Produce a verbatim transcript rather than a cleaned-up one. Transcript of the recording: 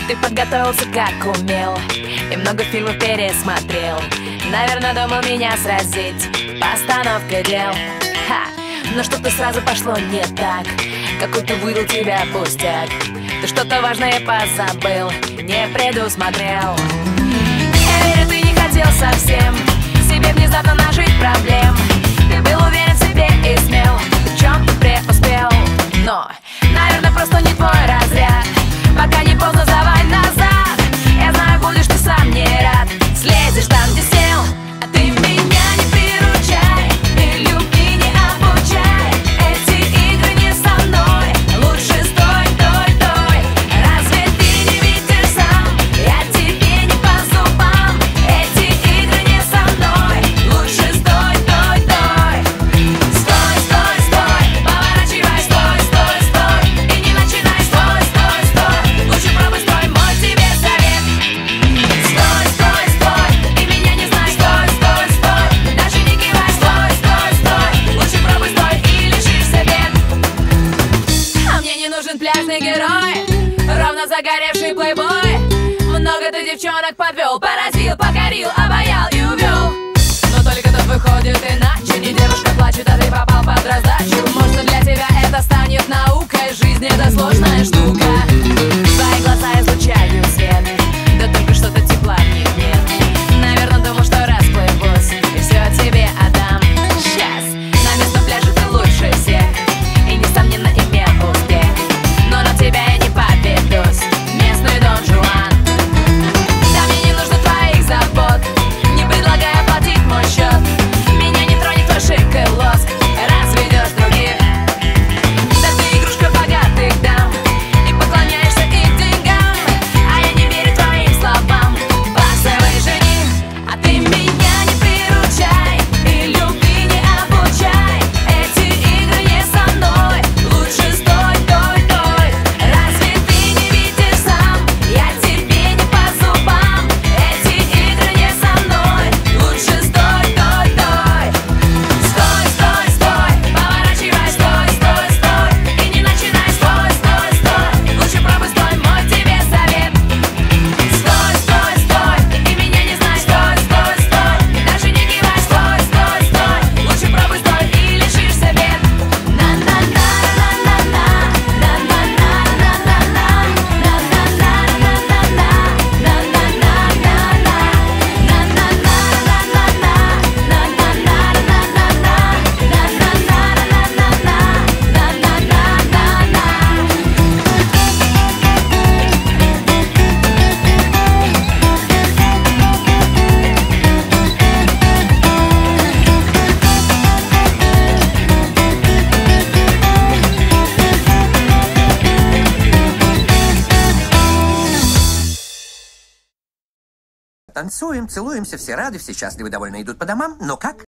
Ты подготовился как умел и много фильмов пересмотрел. Наверное, думал меня сразить постановкой дел. Ха! Но что-то сразу пошло не так. Какой-то выдал тебя пустяк. Ты что-то важное позабыл, не предусмотрел. Я верю, ты не хотел совсем себе внезапно нажить проблем. Ты был уверен в себе и смел, в чем ты преуспел. Но, наверное, просто не твой разряд. Пока не поздно, сдавай назад. Я знаю, будешь ты сам не рад. Слезешь там, где сел. А ты меня не приручай и любви не обучай. Эти игры не со мной. Лучше стой, той, той. Разве ты не видишь сам? Я тебе не по зубам. Эти игры не со мной. Лучше стой, той, той. Стой, стой, стой. Поворачивай, стой, стой, стой. И не начинай, стой, стой, стой. Лучше пробуй, стой, мой тебе совет. Стой, стой, стой. И меня не знай, стой, стой, стой. Даже не кивай, стой, стой, стой. Лучше пробуй, стой и лишишься бед. А мне не нужен пляжный герой, ровно загоревший плейбой. Много ты девчонок подвел, поразил, покорил, обаял и увел. Но только тут выходит иначе. Не девушка плачет, а ты попал под раздачу. Может, для тебя это станет наукой. Жизнь это сложная штука. Твои глаза излучают свет, да только что-то тепла в них нет. Наверное, думал, что расплывусь и все тебе отдам. Сейчас на местном пляже ты лучше всех и, несомненно, имел успех. Но на тебя я не поведусь, местный Дон Жуан. Да мне не нужно твоих забот, не предлагай оплатить мой счет. Меня не тронет твой шик и лоск, разведешь других. Да ты игрушка богатых дам и поклоняешься их деньгам. А я не верю твоим словам, базовый жених. А ты меня не приручай и любви не обучай. Эти игры не со мной. Лучше стой, той, той. Разве ты не видишь сам? Я тебе не по зубам. Эти игры не со мной. Лучше стой, той, той. Стой, стой, стой. Поворачивай, стой, стой, стой. И не начинай, стой, стой, стой. Лучше пробуй, стой, мой тебе совет. Стой, стой, стой. И меня не знай, стой, стой, стой. Даже не кивай, стой, стой, стой. Лучше пробуй, стой и лишишься бед. Танцуем, целуемся, все рады, все счастливы, довольно идут по домам. Но как?